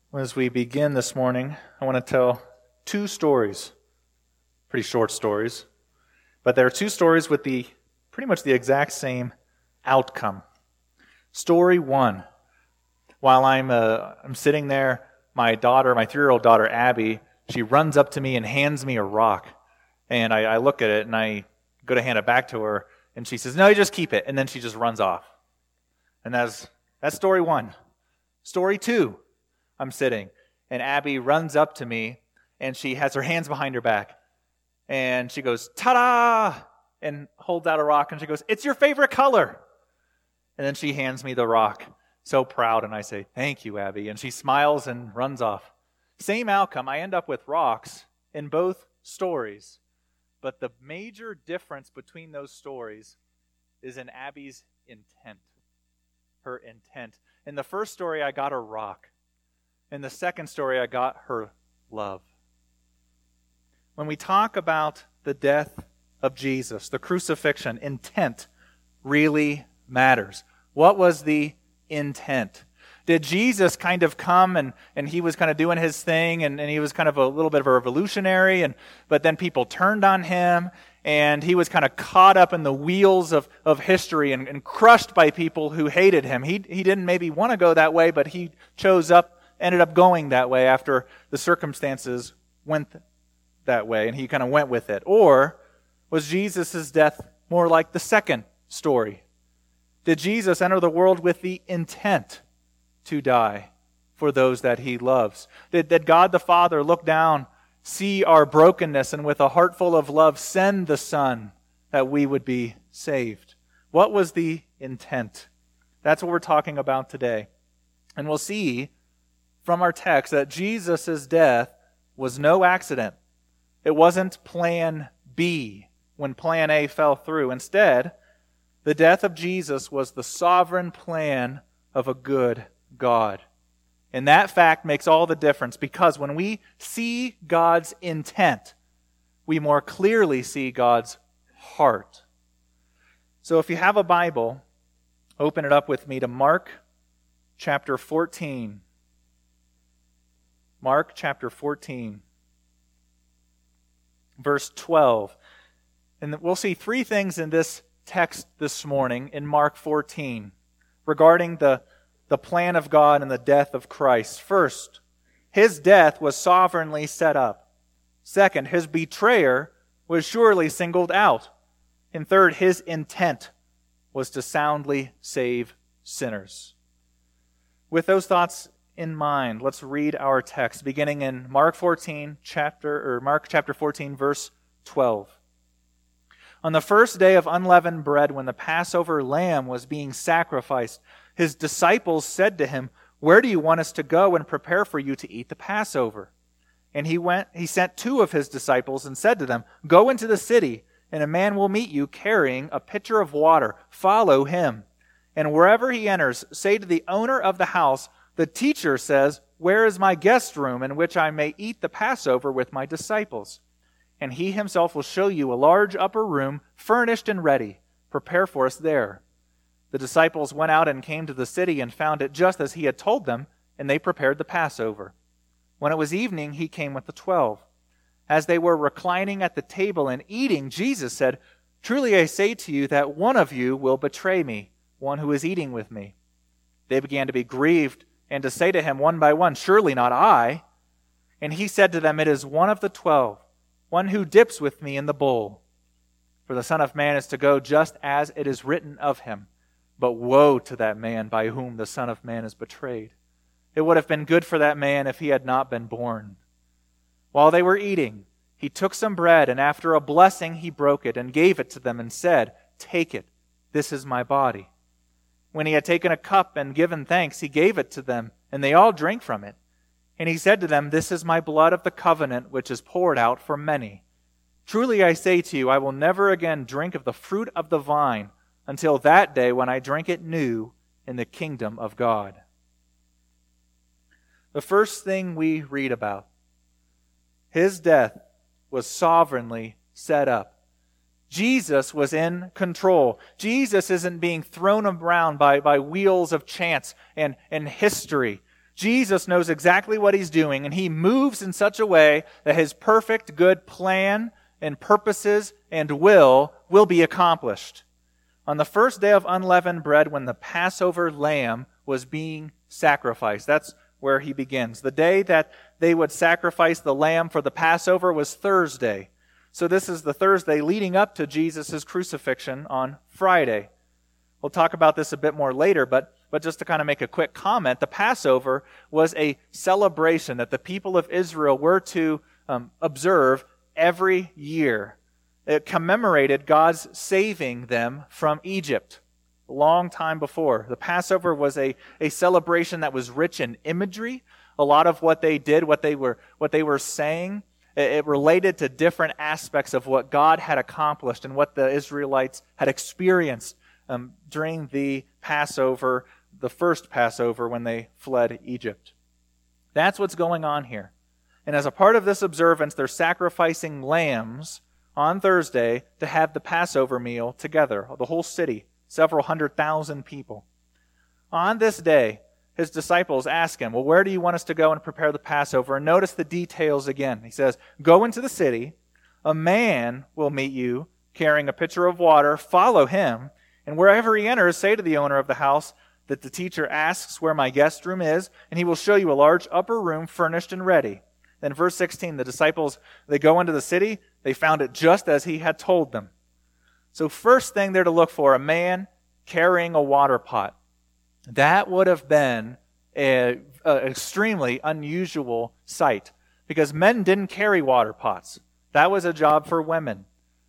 As we begin this morning, I want to tell two stories, pretty short stories, but there are two stories with pretty much the exact same outcome. Story one, while I'm sitting there, my 3-year-old daughter Abby, she runs up to me and hands me a rock, and I look at it and I go to hand it back to her, and she says, "No, you just keep it," and then she just runs off. And that's story one. Story two. I'm sitting, and Abby runs up to me, and she has her hands behind her back, and she goes, "Ta-da!" and holds out a rock, and she goes, "It's your favorite color." And then she hands me the rock, so proud, and I say, "Thank you, Abby," and she smiles and runs off. Same outcome. I end up with rocks in both stories, but the major difference between those stories is in Abby's intent, her intent. In the first story, I got a rock. In the second story, I got her love. When we talk about the death of Jesus, the crucifixion, intent really matters. What was the intent? Did Jesus kind of come and he was kind of doing his thing and he was kind of a little bit of a revolutionary, but then people turned on him and he was kind of caught up in the wheels of history and crushed by people who hated him? He didn't maybe want to go that way, but he ended up going that way after the circumstances went that way, and he kind of went with it. Or was Jesus' death more like the second story? Did Jesus enter the world with the intent to die for those that he loves? Did God the Father look down, see our brokenness, and with a heart full of love send the Son that we would be saved? What was the intent? That's what we're talking about today. And we'll see from our text that Jesus' death was no accident. It wasn't plan B when plan A fell through. Instead, the death of Jesus was the sovereign plan of a good God. And that fact makes all the difference, because when we see God's intent, we more clearly see God's heart. So if you have a Bible, open it up with me to Mark chapter 14. Mark chapter 14, verse 12. And we'll see three things in this text this morning in Mark 14 regarding the plan of God and the death of Christ. First, his death was sovereignly set up. Second, his betrayer was surely singled out. And third, his intent was to soundly save sinners. With those thoughts in mind, let's read our text beginning in Mark chapter 14, verse 12. On the first day of unleavened bread, when the Passover lamb was being sacrificed, his disciples said to him, "Where do you want us to go and prepare for you to eat the Passover?" And he sent two of his disciples and said to them, "Go into the city, and a man will meet you carrying a pitcher of water. Follow him. And wherever he enters, say to the owner of the house, 'The teacher says, where is my guest room in which I may eat the Passover with my disciples?' And he himself will show you a large upper room, furnished and ready. Prepare for us there." The disciples went out and came to the city and found it just as he had told them, and they prepared the Passover. When it was evening, he came with the 12. As they were reclining at the table and eating, Jesus said, "Truly I say to you that one of you will betray me, one who is eating with me." They began to be grieved and to say to him one by one, "Surely not I." And he said to them, "It is one of the 12, one who dips with me in the bowl. For the Son of Man is to go just as it is written of him. But woe to that man by whom the Son of Man is betrayed. It would have been good for that man if he had not been born." While they were eating, he took some bread, and after a blessing he broke it and gave it to them and said, "Take it, this is my body." When he had taken a cup and given thanks, he gave it to them, and they all drank from it. And he said to them, "This is my blood of the covenant, which is poured out for many. Truly I say to you, I will never again drink of the fruit of the vine until that day when I drink it new in the kingdom of God." The first thing we read about, his death was sovereignly set up. Jesus was in control. Jesus isn't being thrown around by wheels of chance and history. Jesus knows exactly what he's doing, and he moves in such a way that his perfect good plan and purposes and will be accomplished. On the first day of unleavened bread, when the Passover lamb was being sacrificed, that's where he begins. The day that they would sacrifice the lamb for the Passover was Thursday. So this is the Thursday leading up to Jesus' crucifixion on Friday. We'll talk about this a bit more later, but just to kind of make a quick comment, the Passover was a celebration that the people of Israel were to observe every year. It commemorated God's saving them from Egypt a long time before. The Passover was a celebration that was rich in imagery. A lot of what they did, what they were saying, it related to different aspects of what God had accomplished and what the Israelites had experienced during the Passover, the first Passover when they fled Egypt. That's what's going on here. And as a part of this observance, they're sacrificing lambs on Thursday to have the Passover meal together, the whole city, several 100,000 people. On this day, his disciples ask him, well, where do you want us to go and prepare the Passover? And notice the details again. He says, go into the city, a man will meet you carrying a pitcher of water, follow him, and wherever he enters, say to the owner of the house that the teacher asks where my guest room is, and he will show you a large upper room furnished and ready. Then verse 16, the disciples, they go into the city, they found it just as he had told them. So first thing they're to look for, a man carrying a water pot. That would have been an extremely unusual sight because men didn't carry water pots. That was a job for women.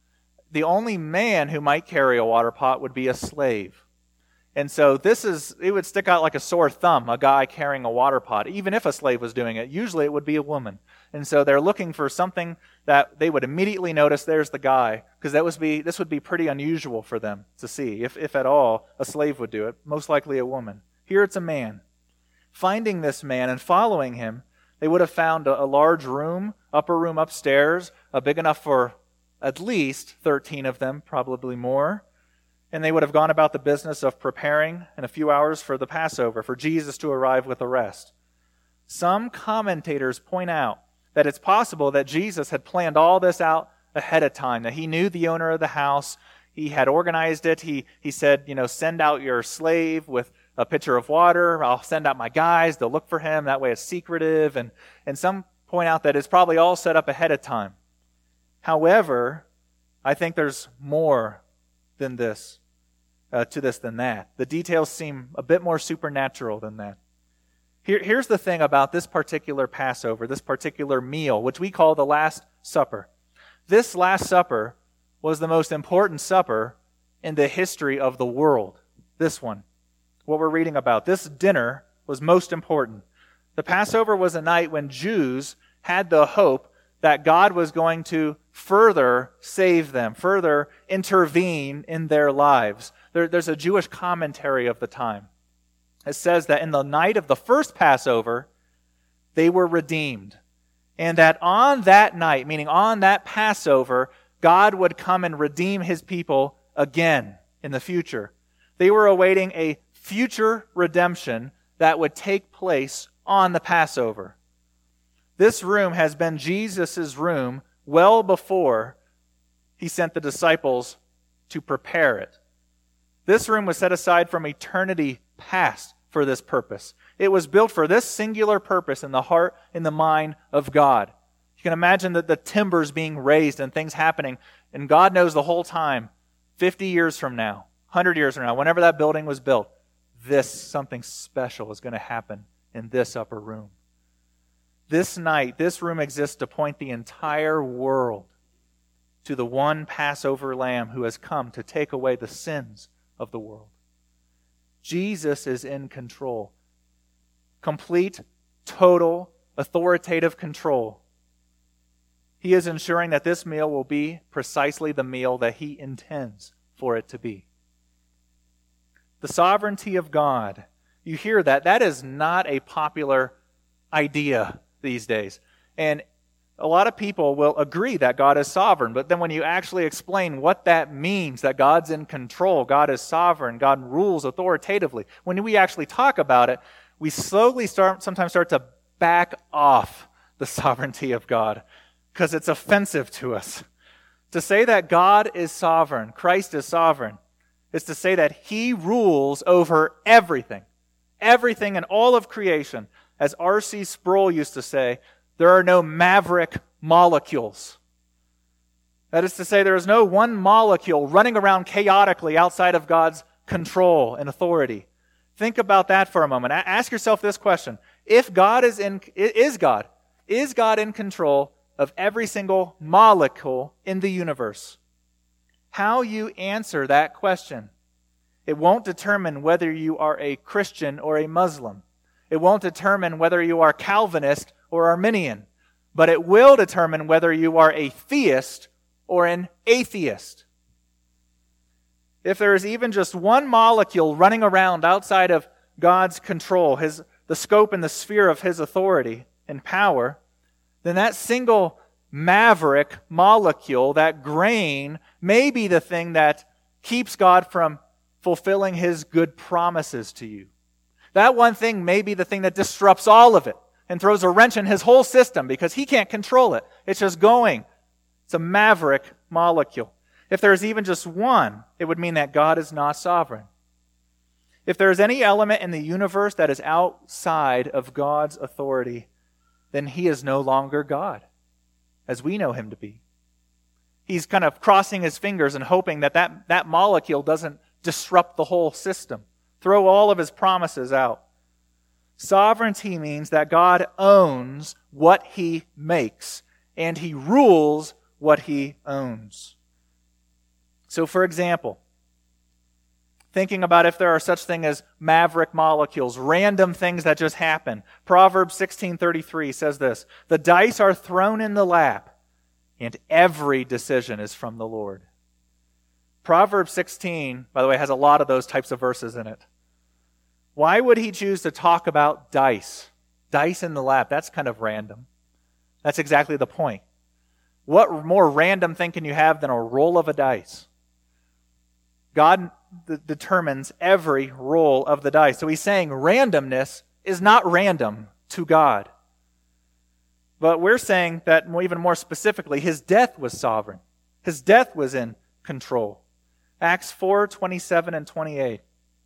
The only man who might carry a water pot would be a slave. And so it would stick out like a sore thumb, a guy carrying a water pot. Even if a slave was doing it, usually it would be a woman. And so they're looking for something that they would immediately notice, there's the guy, because this would be pretty unusual for them to see. If at all, a slave would do it, most likely a woman. Here it's a man. Finding this man and following him, they would have found a large room, upper room upstairs, big enough for at least 13 of them, probably more. And they would have gone about the business of preparing in a few hours for the Passover, for Jesus to arrive with the rest. Some commentators point out that it's possible that Jesus had planned all this out ahead of time, that he knew the owner of the house, he had organized it, he said, send out your slave with a pitcher of water, I'll send out my guys, they'll look for him, that way it's secretive, and some point out that it's probably all set up ahead of time. However, I think there's more than this. Than that. The details seem a bit more supernatural than that. Here's the thing about this particular Passover, this particular meal, which we call the Last Supper. This Last Supper was the most important supper in the history of the world. This one, what we're reading about. This dinner was most important. The Passover was a night when Jews had the hope that God was going to further save them, further intervene in their lives. There's a Jewish commentary of the time. It says that in the night of the first Passover, they were redeemed. And that on that night, meaning on that Passover, God would come and redeem his people again in the future. They were awaiting a future redemption that would take place on the Passover. This room has been Jesus' room well before he sent the disciples to prepare it. This room was set aside from eternity past for this purpose. It was built for this singular purpose in the heart and the mind of God. You can imagine that the timbers being raised and things happening, and God knows the whole time, 50 years from now, 100 years from now, whenever that building was built, something special is going to happen in this upper room. This night, this room exists to point the entire world to the one Passover lamb who has come to take away the sins of the world. Jesus is in control. Complete, total, authoritative control. He is ensuring that this meal will be precisely the meal that he intends for it to be. The sovereignty of God. You hear that. That is not a popular idea these days. And a lot of people will agree that God is sovereign, but then when you actually explain what that means, that God's in control, God is sovereign, God rules authoritatively, when we actually talk about it, we slowly sometimes start to back off the sovereignty of God because it's offensive to us. To say that God is sovereign, Christ is sovereign, is to say that he rules over everything. Everything in all of creation. As R.C. Sproul used to say, there are no maverick molecules. That is to say, there is no one molecule running around chaotically outside of God's control and authority. Think about that for a moment. Ask yourself this question. If God is God in control of every single molecule in the universe? How you answer that question, it won't determine whether you are a Christian or a Muslim. It won't determine whether you are Calvinist or Arminian. But it will determine whether you are a theist or an atheist. If there is even just one molecule running around outside of God's control, the scope and the sphere of his authority and power, then that single maverick molecule, that grain, may be the thing that keeps God from fulfilling his good promises to you. That one thing may be the thing that disrupts all of it and throws a wrench in his whole system because he can't control it. It's just going. It's a maverick molecule. If there's even just one, it would mean that God is not sovereign. If there is any element in the universe that is outside of God's authority, then he is no longer God, as we know him to be. He's kind of crossing his fingers and hoping that molecule doesn't disrupt the whole system, throw all of his promises out. Sovereignty means that God owns what he makes, and he rules what he owns. So, for example, thinking about if there are such things as maverick molecules, random things that just happen. Proverbs 16:33 says this, "The dice are thrown in the lap, and every decision is from the Lord." Proverbs 16, by the way, has a lot of those types of verses in it. Why would he choose to talk about dice? Dice in the lap, that's kind of random. That's exactly the point. What more random thing can you have than a roll of a dice? God determines every roll of the dice. So he's saying randomness is not random to God. But we're saying that even more specifically, his death was sovereign. His death was in control. Acts 4:27 and 28.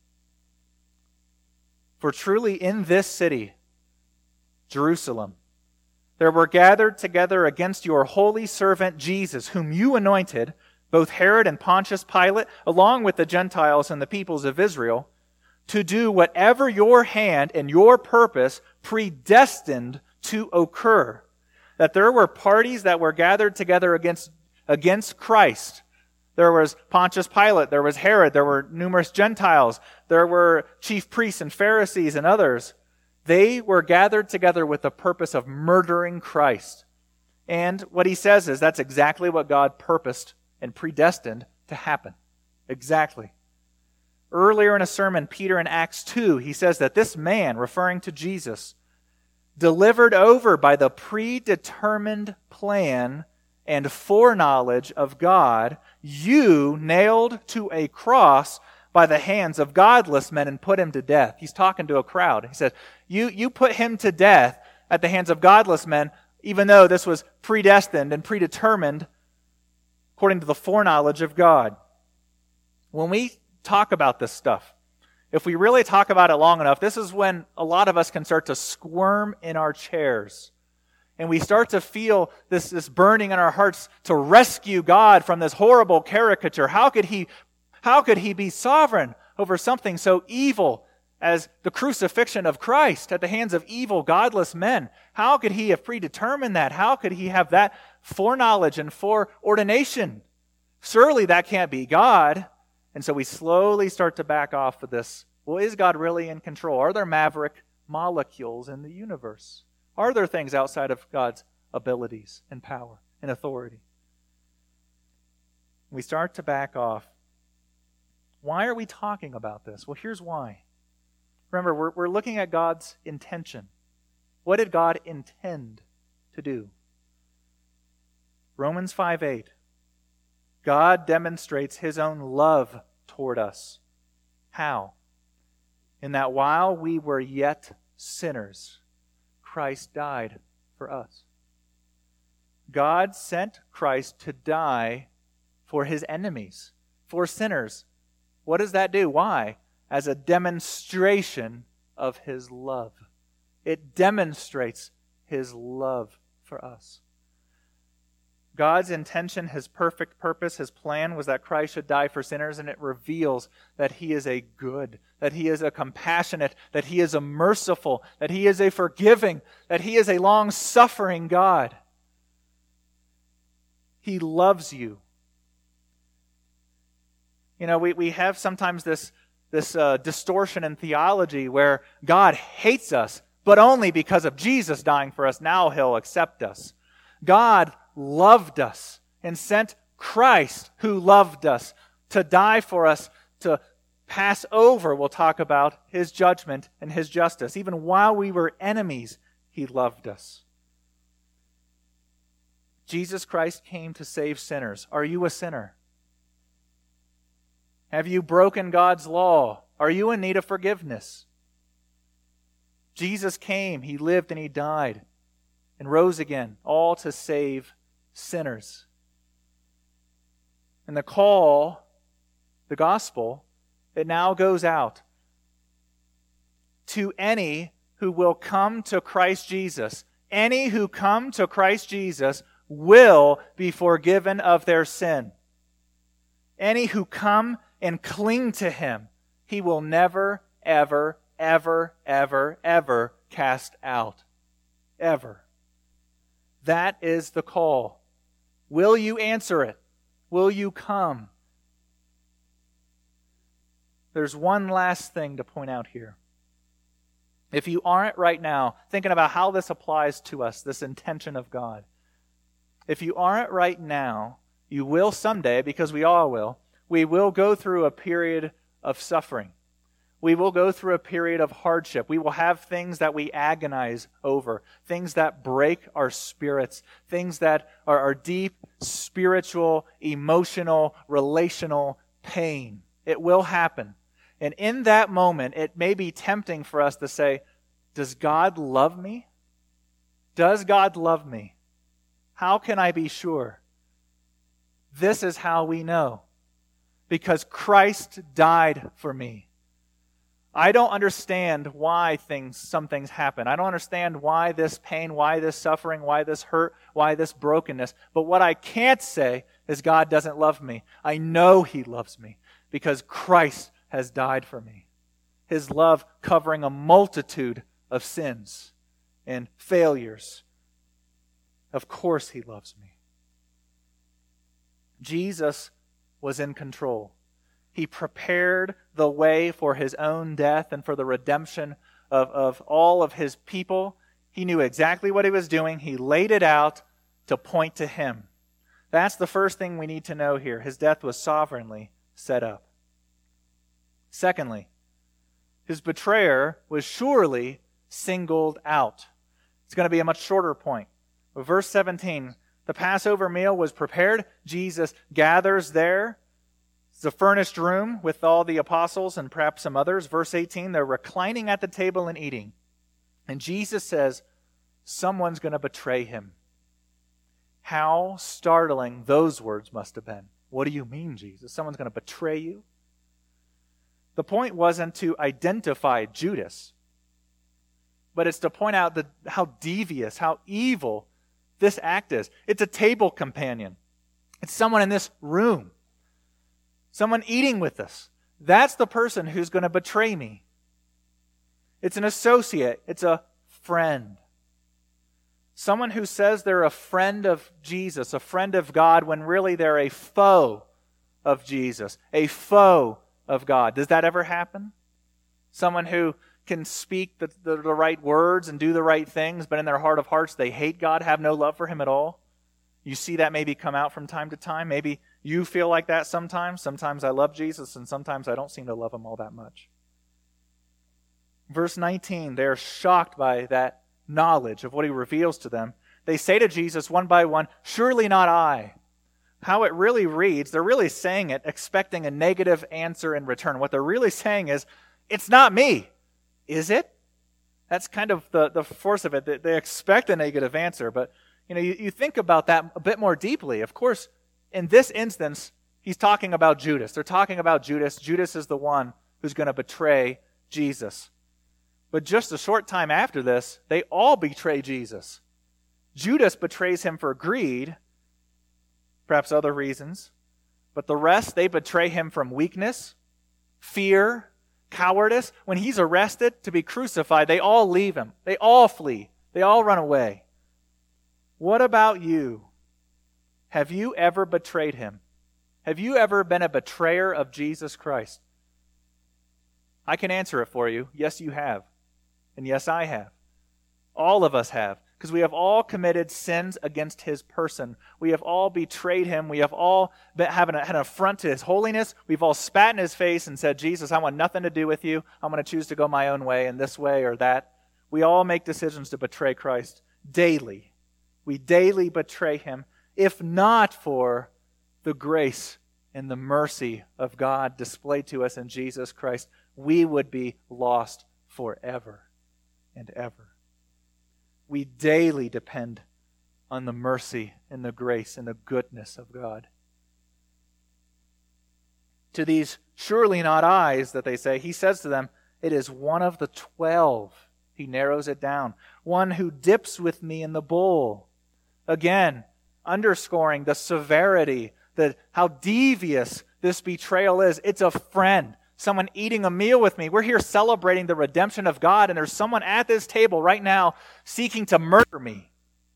"For truly in this city, Jerusalem, there were gathered together against your holy servant Jesus, whom you anointed, both Herod and Pontius Pilate, along with the Gentiles and the peoples of Israel, to do whatever your hand and your purpose predestined to occur." That there were parties that were gathered together against Christ. There was Pontius Pilate, there was Herod, there were numerous Gentiles, there were chief priests and Pharisees and others. They were gathered together with the purpose of murdering Christ. And what he says is that's exactly what God purposed and predestined to happen. Exactly. Earlier in a sermon, Peter in Acts 2, he says that this man, referring to Jesus, delivered over by the predetermined plan and foreknowledge of God, you nailed to a cross by the hands of godless men and put him to death. He's talking to a crowd. He says, you put him to death at the hands of godless men, even though this was predestined and predetermined according to the foreknowledge of God. When we talk about this stuff, if we really talk about it long enough, this is when a lot of us can start to squirm in our chairs. And we start to feel this burning in our hearts to rescue God from this horrible caricature. How could he be sovereign over something so evil as the crucifixion of Christ at the hands of evil, godless men? How could he have predetermined that? How could he have that foreknowledge and foreordination? Surely that can't be God. And so we slowly start to back off of this. Well, is God really in control? Are there maverick molecules in the universe? Are there things outside of God's abilities and power and authority? We start to back off. Why are we talking about this? Well, here's why. Remember, we're looking at God's intention. What did God intend to do? Romans 5:8. God demonstrates his own love toward us. How? In that while we were yet sinners, Christ died for us. God sent Christ to die for his enemies, for sinners. What does that do? Why? As a demonstration of his love. It demonstrates his love for us. God's intention, his perfect purpose, his plan was that Christ should die for sinners, and it reveals that he is a good, that he is a compassionate, that he is a merciful, that he is a forgiving, that he is a long-suffering God. He loves you. You know, we have sometimes this distortion in theology where God hates us, but only because of Jesus dying for us. Now he'll accept us. God loved us and sent Christ, who loved us, to die for us, to pass over, we'll talk about, his judgment and his justice. Even while we were enemies, he loved us. Jesus Christ came to save sinners. Are you a sinner? Have you broken God's law? Are you in need of forgiveness? Jesus came, he lived, and he died, and rose again, all to save sinners. And the call, the gospel, it now goes out to any who will come to Christ Jesus. Any who come to Christ Jesus will be forgiven of their sin. Any who come and cling to him, he will never, ever, ever, ever, ever cast out. Ever. That is the call. Will you answer it? Will you come? There's one last thing to point out here. If you aren't right now thinking about how this applies to us, this intention of God, if you aren't right now, you will someday, because we all will. We will go through a period of suffering. We will go through a period of hardship. We will have things that we agonize over, things that break our spirits, things that are deep spiritual, emotional, relational pain. It will happen. And in that moment, it may be tempting for us to say, does God love me? Does God love me? How can I be sure? This is how we know. Because Christ died for me. I don't understand why some things happen. I don't understand why this pain, why this suffering, why this hurt, why this brokenness. But what I can't say is God doesn't love me. I know he loves me because Christ has died for me. His love covering a multitude of sins and failures. Of course he loves me. Jesus was in control. He prepared the way for his own death and for the redemption of all of his people. He knew exactly what he was doing. He laid it out to point to him. That's the first thing we need to know here. His death was sovereignly set up. Secondly, his betrayer was surely singled out. It's going to be a much shorter point. Verse 17, the Passover meal was prepared. Jesus gathers there. It's a furnished room with all the apostles and perhaps some others. Verse 18, they're reclining at the table and eating. And Jesus says, someone's going to betray him. How startling those words must have been. What do you mean, Jesus? Someone's going to betray you? The point wasn't to identify Judas, but it's to point out how devious, how evil this act is. It's a table companion. It's someone in this room. Someone eating with us. That's the person who's going to betray me. It's an associate. It's a friend. Someone who says they're a friend of Jesus, a friend of God, when really they're a foe of Jesus, a foe of God. Does that ever happen? Someone who can speak the right words and do the right things, but in their heart of hearts they hate God, have no love for him at all. You see that maybe come out from time to time. Maybe you feel like that sometimes. Sometimes I love Jesus and sometimes I don't seem to love him all that much. Verse 19, they're shocked by that knowledge of what he reveals to them. They say to Jesus one by one, surely not I. How it really reads, they're really saying it expecting a negative answer in return. What they're really saying is, it's not me. Is it? That's kind of the force of it. They expect a negative answer, but you think about that a bit more deeply. Of course, in this instance, he's talking about Judas. They're talking about Judas. Judas is the one who's going to betray Jesus. But just a short time after this, they all betray Jesus. Judas betrays him for greed, perhaps other reasons, but the rest, they betray him from weakness, fear, cowardice. When he's arrested to be crucified, they all leave him. They all flee. They all run away. What about you? Have you ever betrayed him? Have you ever been a betrayer of Jesus Christ? I can answer it for you. Yes, you have. And yes, I have. All of us have. Because we have all committed sins against his person. We have all betrayed him. We have all had an affront to his holiness. We've all spat in his face and said, Jesus, I want nothing to do with you. I'm going to choose to go my own way in this way or that. We all make decisions to betray Christ daily. We daily betray him, if not for the grace and the mercy of God displayed to us in Jesus Christ. We would be lost forever and ever. We daily depend on the mercy and the grace and the goodness of God. To these surely not eyes that they say, he says to them, it is one of the 12. He narrows it down. One who dips with me in the bowl. Again, underscoring the severity, how devious this betrayal is. It's a friend. Someone eating a meal with me. We're here celebrating the redemption of God, and there's someone at this table right now seeking to murder me.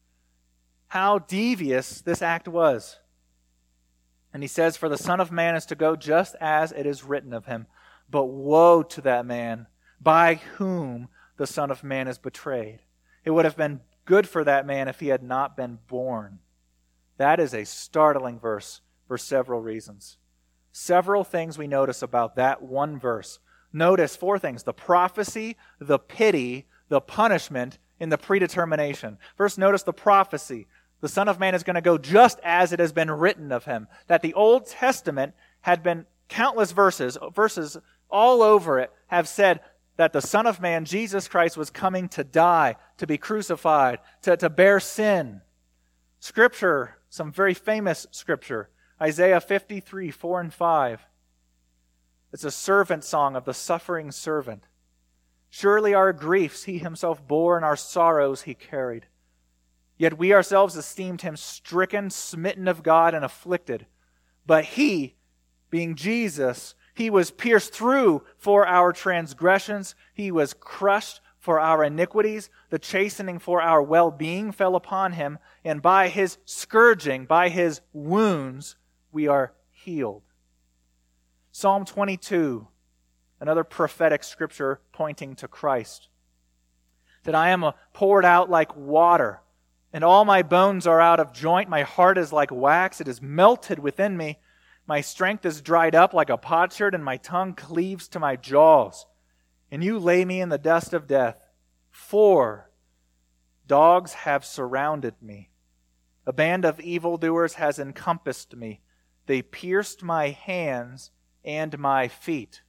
How devious this act was. And he says, for the Son of Man is to go just as it is written of him. But woe to that man by whom the Son of Man is betrayed. It would have been good for that man if he had not been born. That is a startling verse for several reasons. Several things we notice about that one verse. Notice 4 things: the prophecy, the pity, the punishment, and the predetermination. First, notice the prophecy. The Son of Man is going to go just as it has been written of him. That the Old Testament had been countless verses all over it have said that the Son of Man, Jesus Christ, was coming to die, to be crucified, to bear sin. Scripture, some very famous scripture, Isaiah 53, 4 and 5. It's a servant song of the suffering servant. Surely our griefs he himself bore, and our sorrows he carried. Yet we ourselves esteemed him stricken, smitten of God, and afflicted. But he, being Jesus, he was pierced through for our transgressions. He was crushed for our iniquities. The chastening for our well-being fell upon him. And by his scourging, by his wounds, we are healed. Psalm 22, another prophetic scripture pointing to Christ. That I am poured out like water, and all my bones are out of joint. My heart is like wax, it is melted within me. My strength is dried up like a potsherd, and my tongue cleaves to my jaws. And you lay me in the dust of death. For dogs have surrounded me. A band of evildoers has encompassed me. They pierced my hands and my feet.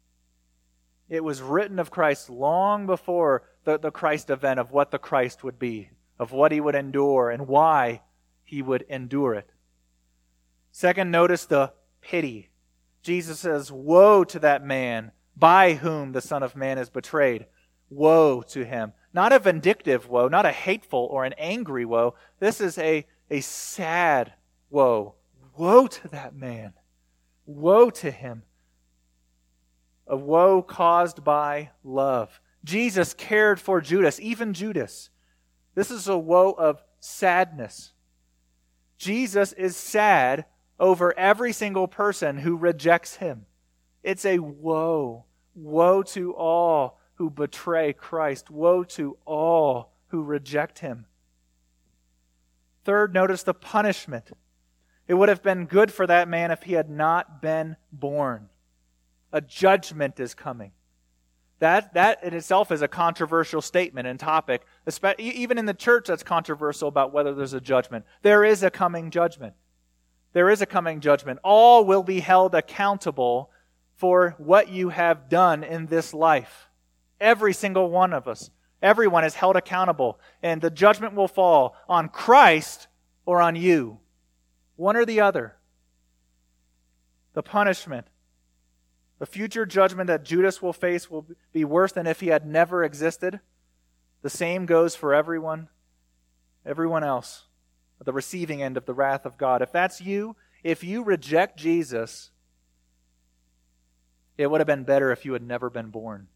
It was written of Christ long before the Christ event, of what the Christ would be, of what he would endure and why he would endure it. Second, notice the pity. Jesus says, woe to that man by whom the Son of Man is betrayed. Woe to him. Not a vindictive woe, not a hateful or an angry woe. This is a sad woe. Woe to that man. Woe to him. A woe caused by love. Jesus cared for Judas, even Judas. This is a woe of sadness. Jesus is sad over every single person who rejects him. It's a woe. Woe to all who betray Christ. Woe to all who reject him. Third, notice the punishment. It would have been good for that man if he had not been born. A judgment is coming. That in itself is a controversial statement and topic. Even in the church, that's controversial about whether there's a judgment. There is a coming judgment. There is a coming judgment. All will be held accountable for what you have done in this life. Every single one of us. Everyone is held accountable, and the judgment will fall on Christ or on you. One or the other. The punishment, the future judgment that Judas will face will be worse than if he had never existed. The same goes for everyone else, at the receiving end of the wrath of God. If that's you, if you reject Jesus, it would have been better if you had never been born.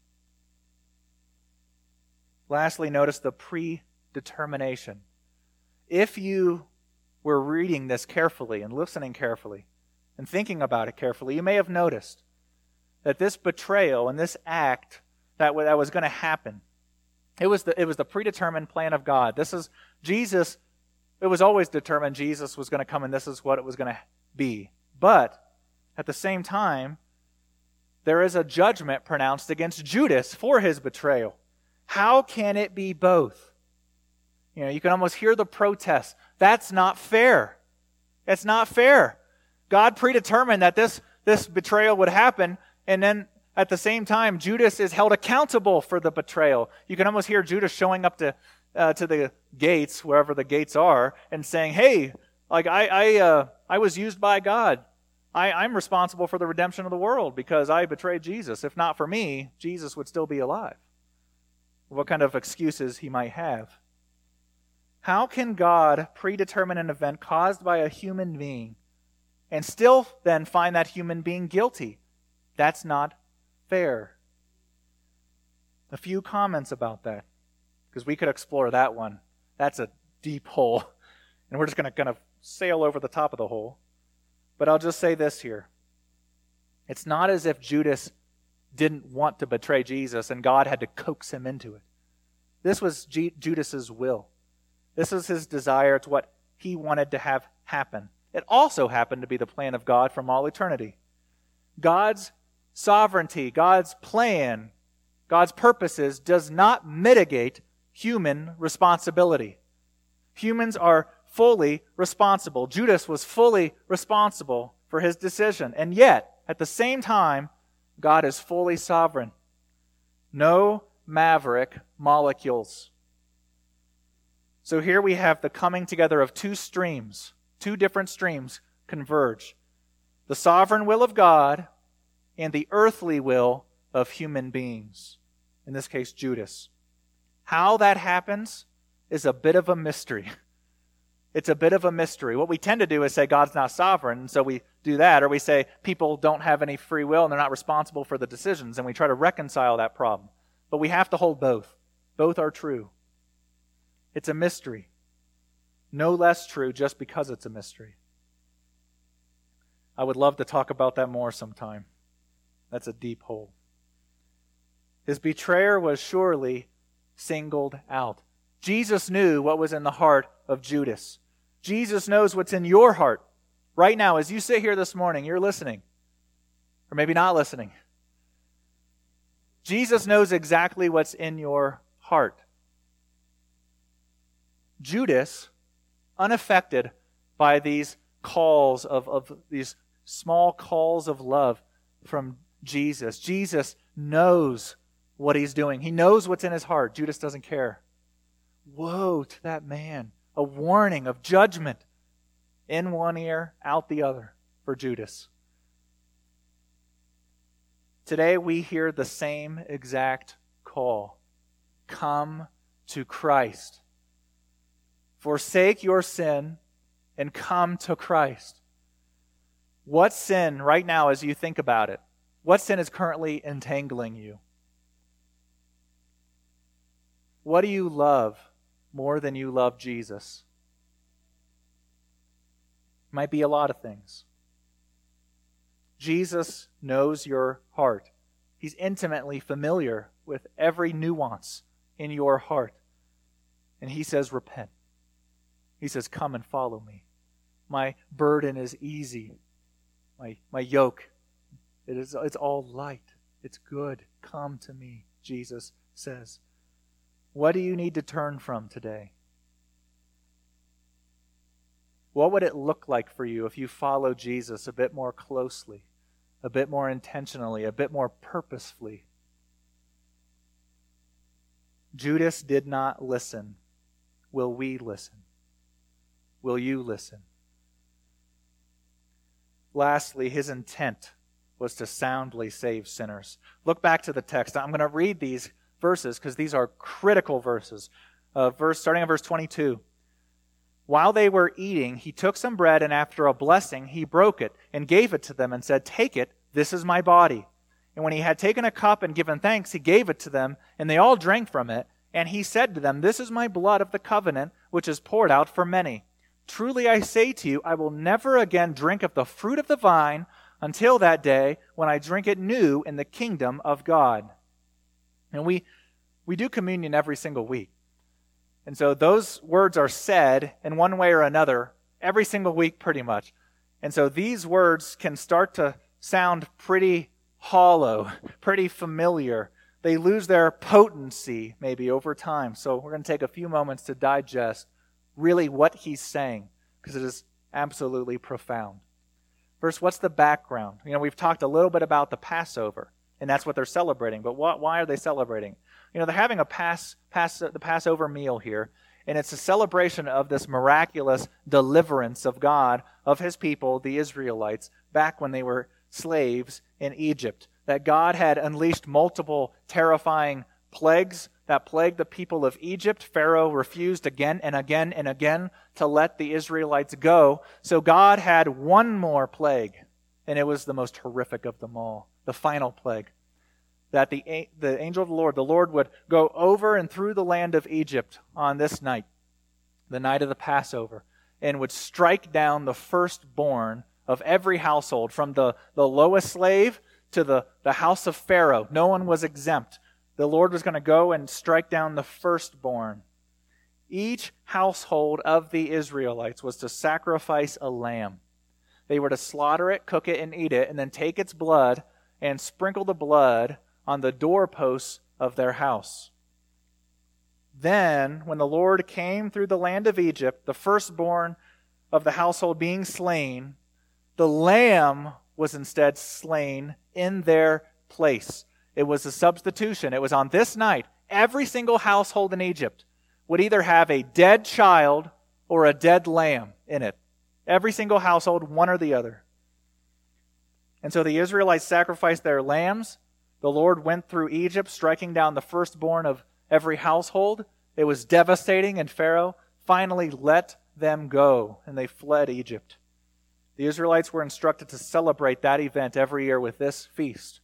Lastly, notice the predetermination. If you were reading this carefully and listening carefully and thinking about it carefully, you may have noticed that this betrayal and this act that was going to happen, it was the predetermined plan of God. This is Jesus. It was always determined Jesus was going to come and this is what it was going to be. But at the same time, there is a judgment pronounced against Judas for his betrayal. How can it be both? You can almost hear the protest. That's not fair. It's not fair. God predetermined that this betrayal would happen, and then at the same time, Judas is held accountable for the betrayal. You can almost hear Judas showing up to the gates, wherever the gates are, and saying, "Hey, like I was used by God. I'm responsible for the redemption of the world because I betrayed Jesus. If not for me, Jesus would still be alive." What kind of excuses he might have. How can God predetermine an event caused by a human being and still then find that human being guilty? That's not fair. A few comments about that, because we could explore that one. That's a deep hole, and we're just going to kind of sail over the top of the hole. But I'll just say this here. It's not as if Judas didn't want to betray Jesus and God had to coax him into it. This was Judas's will. This was his desire. It's what he wanted to have happen. It also happened to be the plan of God from all eternity. God's sovereignty, God's plan, God's purposes does not mitigate human responsibility. Humans are fully responsible. Judas was fully responsible for his decision. And yet, at the same time, God is fully sovereign. No maverick molecules. So here we have the coming together of two streams, two different streams converge. The sovereign will of God and the earthly will of human beings. In this case, Judas. How that happens is a bit of a mystery. It's a bit of a mystery. What we tend to do is say God's not sovereign, and so we do that. Or we say people don't have any free will and they're not responsible for the decisions, and we try to reconcile that problem. But we have to hold both. Both are true. It's a mystery. No less true just because it's a mystery. I would love to talk about that more sometime. That's a deep hole. His betrayer was surely singled out. Jesus knew what was in the heart of Judas. Jesus knows what's in your heart. Right now, as you sit here this morning, you're listening. Or maybe not listening. Jesus knows exactly what's in your heart. Judas, unaffected by these calls of these small calls of love from Jesus. Jesus knows what he's doing. He knows what's in his heart. Judas doesn't care. Woe to that man. A warning of judgment. In one ear, out the other for Judas. Today we hear the same exact call. Come to Christ. Forsake your sin and come to Christ. What sin right now as you think about it? What sin is currently entangling you? What do you love more than you love Jesus? Might be a lot of things. Jesus knows your heart. He's intimately familiar with every nuance in your heart. And he says, repent. He says, come and follow me. My burden is easy. My yoke, it's all light. It's good. Come to me, Jesus says. What do you need to turn from today? What would it look like for you if you follow Jesus a bit more closely, a bit more intentionally, a bit more purposefully? Judas did not listen. Will we listen? Will you listen? Lastly, his intent was to soundly save sinners. Look back to the text. I'm going to read these verses because these are critical verses. Starting at verse 22. While they were eating, he took some bread, and after a blessing, he broke it and gave it to them and said, "Take it, this is my body." And when he had taken a cup and given thanks, he gave it to them, and they all drank from it. And he said to them, "This is my blood of the covenant, which is poured out for many. Truly I say to you, I will never again drink of the fruit of the vine until that day when I drink it new in the kingdom of God." And we do communion every single week. And so those words are said in one way or another every single week pretty much. And so these words can start to sound pretty hollow, pretty familiar. They lose their potency maybe over time. So we're going to take a few moments to digest really what he's saying, because it is absolutely profound. First, what's the background? We've talked a little bit about the Passover, and that's what they're celebrating. But why are they celebrating? They're having the Passover meal here, and it's a celebration of this miraculous deliverance of God, of his people, the Israelites, back when they were slaves in Egypt. That God had unleashed multiple terrifying plagues that plagued the people of Egypt. Pharaoh refused again and again and again to let the Israelites go. So God had one more plague, and it was the most horrific of them all, the final plague. That the angel of the Lord would go over and through the land of Egypt on this night, the night of the Passover, and would strike down the firstborn of every household, from the lowest slave to the house of Pharaoh. No one was exempt. The Lord was going to go and strike down the firstborn. Each household of the Israelites was to sacrifice a lamb. They were to slaughter it, cook it, and eat it, and then take its blood and sprinkle the blood on the doorposts of their house. Then, when the Lord came through the land of Egypt, the firstborn of the household being slain, the lamb was instead slain in their place. It was a substitution. It was on this night, every single household in Egypt would either have a dead child or a dead lamb in it. Every single household, one or the other. And so the Israelites sacrificed their lambs. The Lord went through Egypt, striking down the firstborn of every household. It was devastating, and Pharaoh finally let them go, and they fled Egypt. The Israelites were instructed to celebrate that event every year with this feast.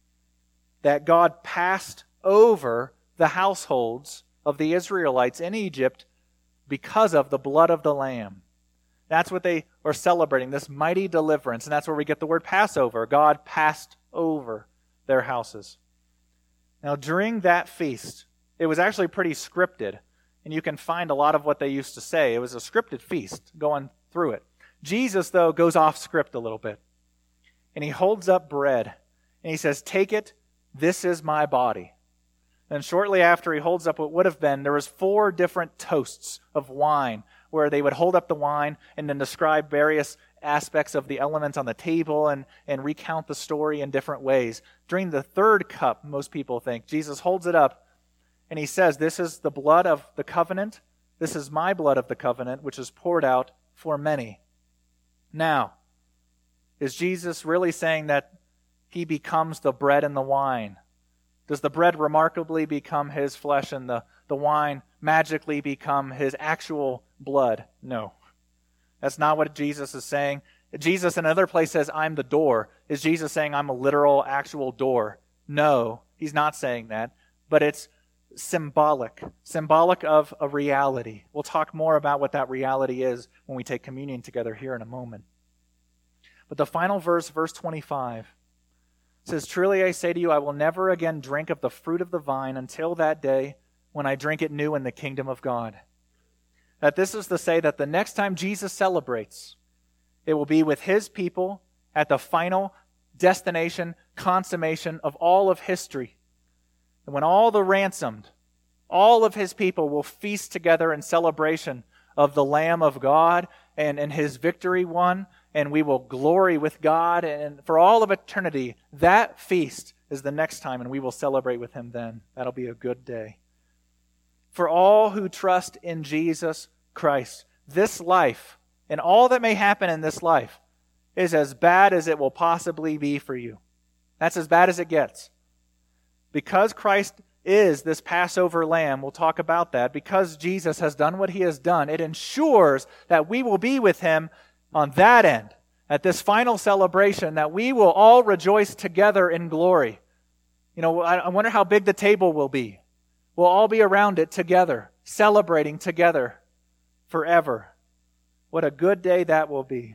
That God passed over the households of the Israelites in Egypt because of the blood of the Lamb. That's what they are celebrating, this mighty deliverance. And that's where we get the word Passover. God passed over their houses. Now, during that feast, it was actually pretty scripted. And you can find a lot of what they used to say. It was a scripted feast going through it. Jesus, though, goes off script a little bit. And he holds up bread. And he says, "Take it, this is my body." And shortly after he holds up what would have been, there was 4 different toasts of wine, where they would hold up the wine and then describe various aspects of the elements on the table and recount the story in different ways. During the 3rd cup, most people think, Jesus holds it up and he says, "This is the blood of the covenant. This is my blood of the covenant, which is poured out for many." Now, is Jesus really saying that he becomes the bread and the wine? Does the bread remarkably become his flesh and the wine magically become his actual blood? No. That's not what Jesus is saying. Jesus in another place says, "I'm the door." Is Jesus saying I'm a literal, actual door? No, he's not saying that. But it's symbolic of a reality. We'll talk more about what that reality is when we take communion together here in a moment. But the final verse, verse 25, says, "Truly I say to you, I will never again drink of the fruit of the vine until that day when I drink it new in the kingdom of God." That this is to say that the next time Jesus celebrates, it will be with his people at the final destination, consummation of all of history. And when all the ransomed, all of his people will feast together in celebration of the Lamb of God and his victory won, and we will glory with God, and for all of eternity, that feast is the next time, and we will celebrate with him then. That'll be a good day. for all who trust in Jesus Christ. This life, and all that may happen in this life, is as bad as it will possibly be for you. That's as bad as it gets. Because Christ is this Passover lamb, we'll talk about that, because Jesus has done what he has done, it ensures that we will be with him on that end, at this final celebration, that we will all rejoice together in glory. I wonder how big the table will be. We'll all be around it together, celebrating together forever. What a good day that will be.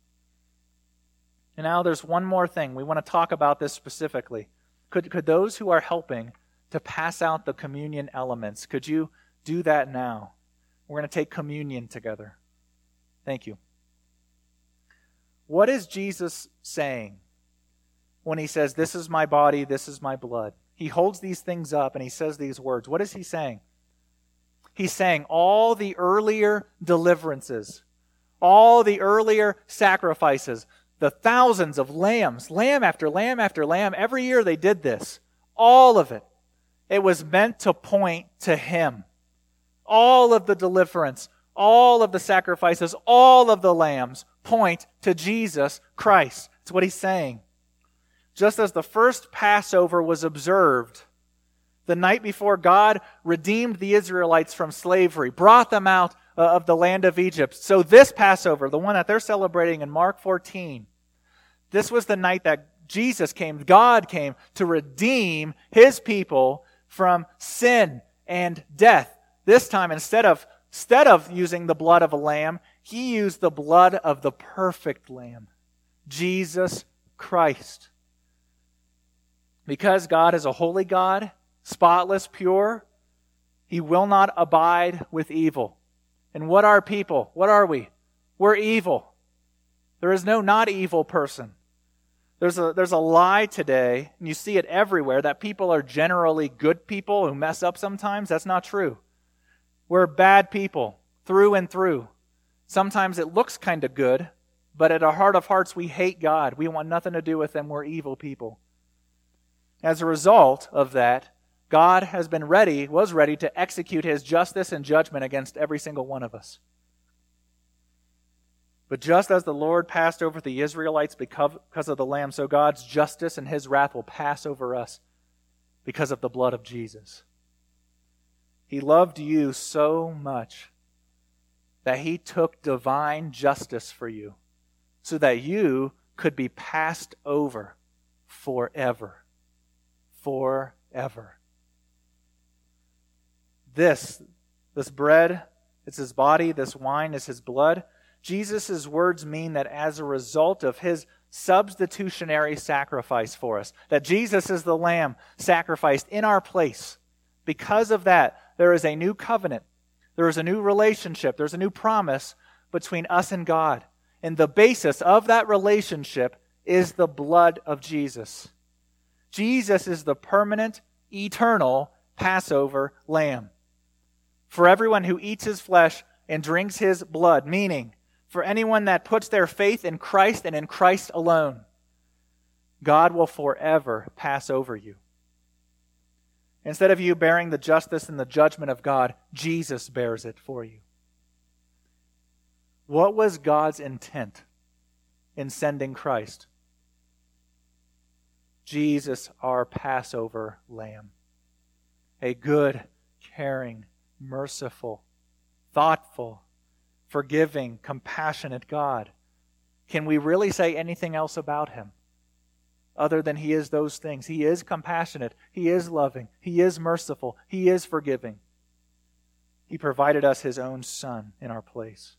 And now there's one more thing. We want to talk about this specifically. Could those who are helping to pass out the communion elements, could you do that now? We're going to take communion together. Thank you. What is Jesus saying when he says, "This is my body, this is my blood"? He holds these things up and he says these words. What is he saying? He's saying all the earlier deliverances, all the earlier sacrifices, the thousands of lambs, lamb after lamb after lamb, every year they did this. All of it. It was meant to point to him. All of the deliverance, all of the sacrifices, all of the lambs point to Jesus Christ. That's what he's saying. Just as the first Passover was observed the night before God redeemed the Israelites from slavery, brought them out of the land of Egypt. So this Passover, the one that they're celebrating in Mark 14, this was the night that Jesus came, God came to redeem his people from sin and death. This time, instead of using the blood of a lamb, he used the blood of the perfect lamb, Jesus Christ. Because God is a holy God, spotless, pure, he will not abide with evil. And what are people? What are we? We're evil. There is no not evil person. There's a lie today, and you see it everywhere, that people are generally good people who mess up sometimes. That's not true. We're bad people through and through. Sometimes it looks kind of good, but at our heart of hearts, we hate God. We want nothing to do with them. We're evil people. As a result of that, God was ready to execute his justice and judgment against every single one of us. But just as the Lord passed over the Israelites because of the Lamb, so God's justice and his wrath will pass over us because of the blood of Jesus. He loved you so much that he took divine justice for you so that you could be passed over forever. Forever. This bread, it's his body, this wine is his blood. Jesus' words mean that as a result of his substitutionary sacrifice for us, that Jesus is the Lamb sacrificed in our place. Because of that, there is a new covenant. There is a new relationship. There's a new promise between us and God. And the basis of that relationship is the blood of Jesus. Jesus is the permanent, eternal Passover lamb. For everyone who eats his flesh and drinks his blood, meaning for anyone that puts their faith in Christ and in Christ alone, God will forever pass over you. Instead of you bearing the justice and the judgment of God, Jesus bears it for you. What was God's intent in sending Christ? Jesus, our Passover lamb. A good, caring, merciful, thoughtful, forgiving, compassionate God. Can we really say anything else about him other than he is those things? He is compassionate. He is loving. He is merciful. He is forgiving. He provided us his own Son in our place.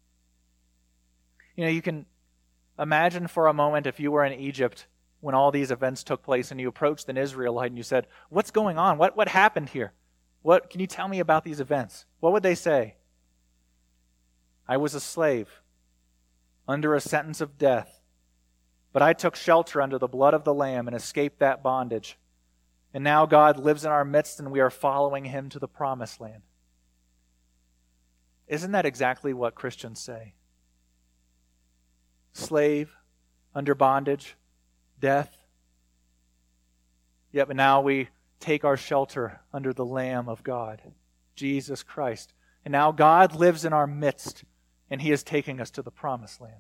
You can imagine for a moment if you were in Egypt when all these events took place and you approached an Israelite and you said, "What's going on? What happened here? What can you tell me about these events?" What would they say? "I was a slave under a sentence of death, but I took shelter under the blood of the Lamb and escaped that bondage. And now God lives in our midst and we are following him to the promised land." Isn't that exactly what Christians say? Slave, under bondage, death. Yet now we take our shelter under the Lamb of God. Jesus Christ. And now God lives in our midst, and he is taking us to the promised land.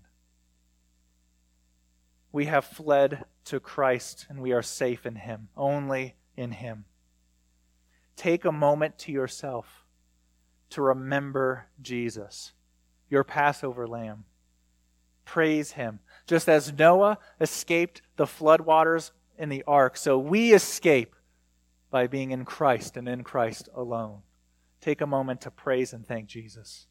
We have fled to Christ, and we are safe in him, only in him. Take a moment to yourself to remember Jesus, your Passover lamb. Praise him. Just as Noah escaped the floodwaters in the ark, so we escape by being in Christ and in Christ alone. Take a moment to praise and thank Jesus.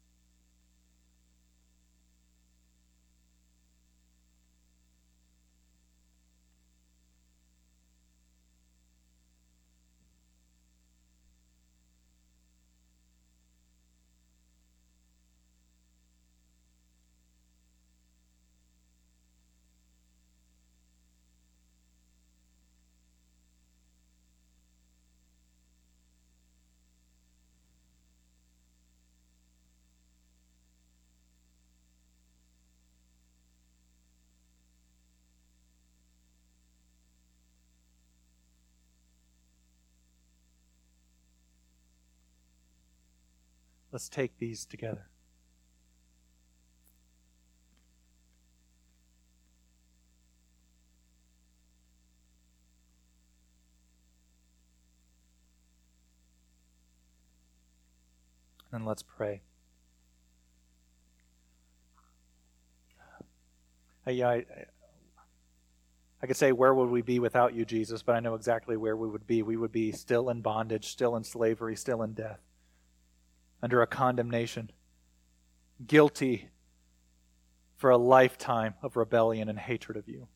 Let's take these together. And let's pray. I could say, where would we be without you, Jesus? But I know exactly where we would be. We would be still in bondage, still in slavery, still in death, under a condemnation, guilty for a lifetime of rebellion and hatred of you.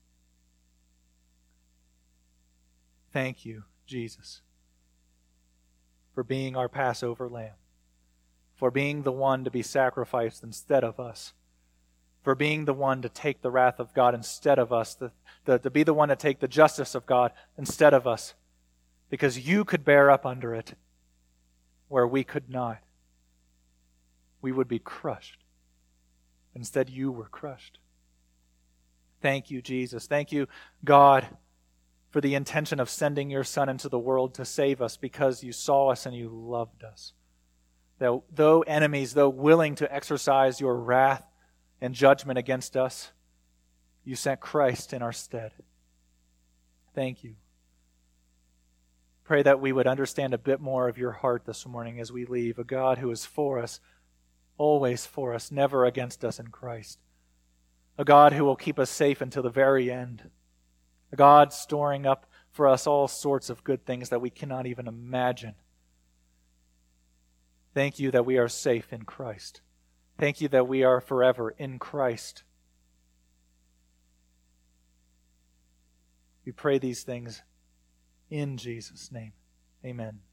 Thank you, Jesus, for being our Passover lamb, for being the one to be sacrificed instead of us, for being the one to take the wrath of God instead of us, to be the one to take the justice of God instead of us, because you could bear up under it where we could not. We would be crushed. Instead, you were crushed. Thank you, Jesus. Thank you, God, for the intention of sending your Son into the world to save us because you saw us and you loved us. That though enemies, though willing to exercise your wrath and judgment against us, you sent Christ in our stead. Thank you. Pray that we would understand a bit more of your heart this morning as we leave, a God who is for us, always for us, never against us in Christ. A God who will keep us safe until the very end. A God storing up for us all sorts of good things that we cannot even imagine. Thank you that we are safe in Christ. Thank you that we are forever in Christ. We pray these things in Jesus' name. Amen.